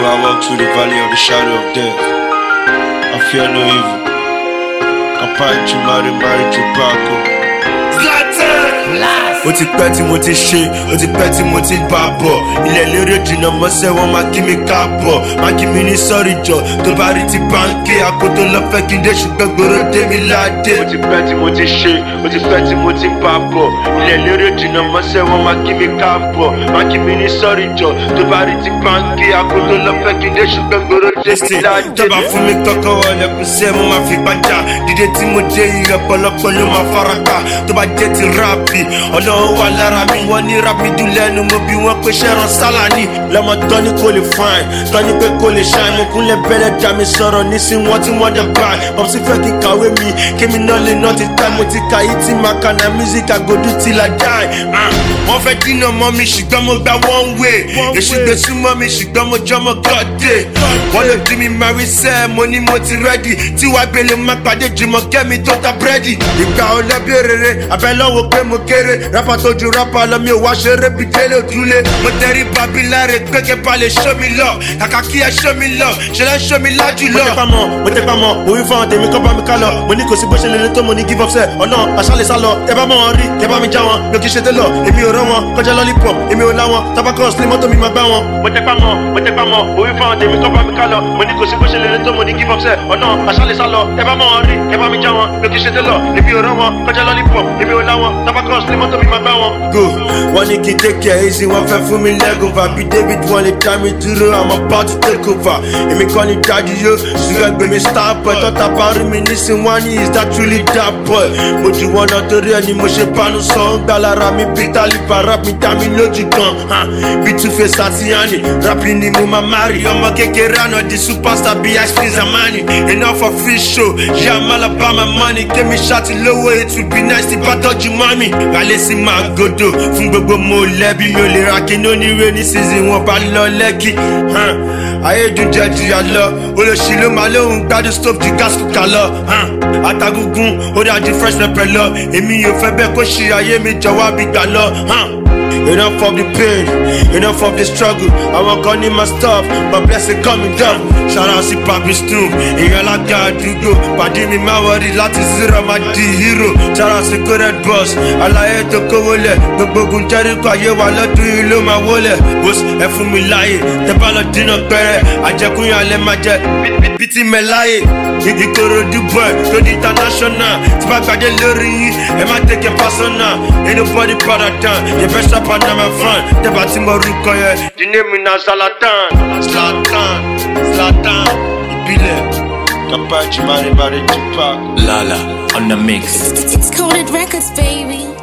Though I walk through the valley of the shadow of death, I fear no evil. Kapachi Mari Chupako. Ó ti pẹ́ tí mo ti ṣe, ó ti pẹ́ tí mo ti bá bọ̀. Ilẹ̀ lérè jìnnà mọ́sẹ̀ wọn máa kí mi káàbọ̀. Máa kí mi ní sọ́rí jọ, tó bá rí ti báńkì. Àkótó lọ fẹ́ kí n dé ṣùgbọ́n gbòòrò dé mi ládé. Ó ti pẹ́ tí mo ti ṣe, ó ti pẹ́ tí mo ti bá bọ̀. Ilẹ̀ lérè jìnnà mọ́sẹ̀ wọn máa kí mi káàbọ̀. Máa kí mi ní sọ́rí jọ, tó bá rí ti báńkì. Àkótó lọ fẹ́ kí n dé ṣùgbọ́n gbòòrò dé mi ládé. Tọ́ba fún mi kọ́kọ́ wọlé kù sẹ́ mo máa fi gbàjà. Dídé tí mo dé iye ọ̀pọ̀lọpọ̀ ló máa faraka. Tó bá jẹ́ ti ráàpì, Ọlọ́run wà lára mi. Wọ́n ní rap mi dùn lẹ́nu mo bí wọ́n pé ṣẹ́ran sálà ni. Lọ́mọ tán ní kò lè fine, tán ní pé kò lè shine. Mo kúnlẹ̀ bẹ́lẹ̀ dá mi sọ̀rọ̀ nísìn wọ́n tí wọ́n dẹ̀ bá. Bọ́sí fẹ́ kí kàwé mi, kémi náà lè ná ti ta. Mo ti ka yìí tí màá kà náà music I go do till I die. Wọ́n fẹ́ dínà mọ́ mi ṣùgbọ́n mo gba one way. Èṣù gbé súnmọ́ mi ṣùgbọ́n mo jọmọ gọ́dé. Wọ́n lè dín mi marry sẹ́, mo ní mo ti ready. Tí wàá gbélé má pàdé jùmọ̀ kẹ́mi tó ta búrẹ́dì. Ìgbà ọlọ́bí rere, abẹ́lọ́wọ́ pé mo kéré. Rápá tó ju rápá lọ mi ò wá ṣeré bí délé òdúlé. Mo tẹrí bàbí láre pé kí bá lè ṣó mi lọ. Kàkà kí ẹ ṣó mi lọ, ṣe lẹ́ ṣó mi lájú lọ. Mo tẹ́ pa mọ́, mo wí fún àwọn tèmi kọ́ bá mi ká lọ. Mo ní kò sí bó ṣe lè tó mo ní give up sẹ́. Ọ̀nà àṣàlẹ̀ sá lọ, ẹ bá mọ́ wọn rí, kẹ bá mi já wọn. Mi ò kì í ṣe télọ̀, èmi ò rán wọn. Kọjá lollipop, èmi ò lá wọn. Tabacos ní mọ́tò mi máa gbá wọn. Mo tẹ́ pa mọ́, mo wí fún àwọn tèmi kọ́ bá mi ká lọ. Mo ní kò sí bó ṣe lè tó mo ní give up sẹ́. Ọ̀nà àṣàlẹ̀ sá lọ, ẹ bá mọ́ wọn rí, kẹ bá mi já wọn. Mi ò kì í ṣe télọ̀, èmi ò rán wọn. Kọjá lollipop, èmi ò lá wọn. Tabacos ní mọ́tò mi máa gbá wọn. Go, wọ́n ní kí n take care easy, wọ́n fẹ́ fún mi lẹ́gùnfà. Bí David wọ́n lè dá mi dúró, I'm about to take over. Èmi kọ́ ni dájú yó, ṣùgbọ́n gbé mi star boy. Tọ́ta bá rí mi nísìn wọ́n ní is that truly that boy. Mo jù wọ́n náà torí ẹni mo ṣe panu sọ. Ń gbà lára mi bí tálíbà rap mi dá mi lójú gan. Bí Two-Face àti Yanni, rap ni mo máa marry. Ọmọ kékeré àná di superstar bí Ice Zamani. Enough for free show, yeah I'm all about my money. Kémi ṣáàtì lówó, it would be nice tí bá tọ́jú mọ́mì. Gàlẹ́ sí máa gòdò fún gbogbo mo lẹ́bi. Mi ò lè ra kí ní oníwé ní season wọn bá lọ lẹ́kì. Ayédùn jẹ́ jìyà lọ, olóṣì ló máa lóhùn gbádùn stove ju gas cooker lọ. Atagungun ó dájú fresh pepper lọ. Èmi ò fẹ́ bẹ́ẹ̀ kó ṣì ayé mi jọ̀wọ́ bí gbà lọ. Enough of the pain, enough of the struggle. Àwọn kan ní my stuff, but blessing coming down. Shout out sí Papi Snoop, èèyàn lága àdúgbò. Pàdé mi máa wọrí láti zero máa di hero. Shout out sí Coded Boss, àlàyé tó kówó lẹ̀. Gbogbo ogun Jericho ayé wa lọ́dún yìí ló máa wọlé. Bós ẹ fún mi láàyè, tẹ bá lọ dínà pẹ́rẹ́. Àjẹkúnyàn alẹ́ máa jẹ bí ti mẹ́ láàyè. Ìkòròdú boy tó di international. Tí bá gbàdé lórí yín, ẹ má take it personal. Ain't nobody better than your best rapper na my friend. Tẹ́bà tí mo rúkọ yẹ, the name na Zlatan. Zlatan, ìbílẹ̀. Kapachi Mari Chupako. Lala on the mix. It's Coded Records, baby.